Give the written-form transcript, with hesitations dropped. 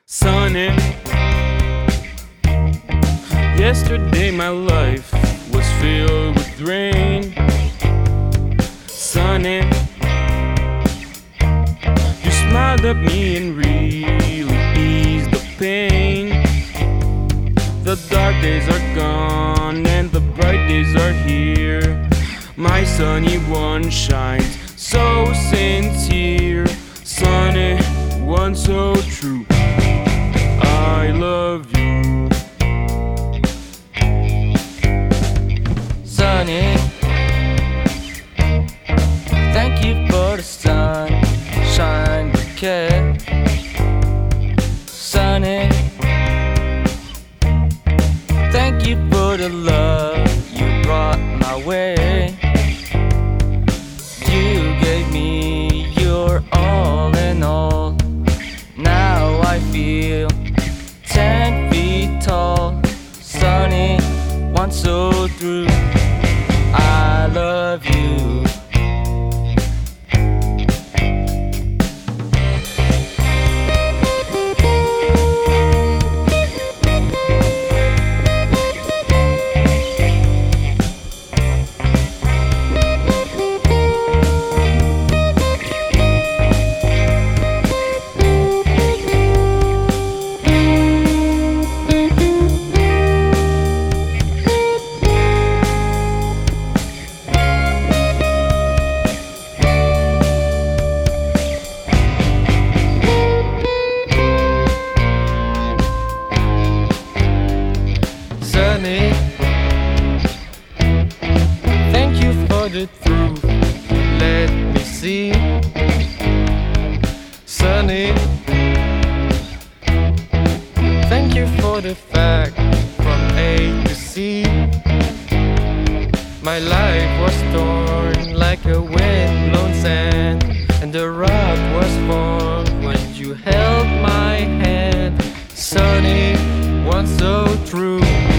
Sunny. Yesterday my life was filled with rain. Sunny, you smiled at me and really eased the pain. The dark days are gone and the bright days are here. My sunny one shines so sincere. Sunny one so true, I love you. Sunny, thank you for the sunshine bouquet. Sunny, thank you for the love you brought my way. You gave me your all in all. Now I feel 10 feet tall. Sunny, one so through, I love you. Sunny, thank you for the truth, let me see. Sunny, thank you for the fact from A to Z. My life was torn like a wind-blown sand, and the rock was formed when you held my hand. Sunny, one so true,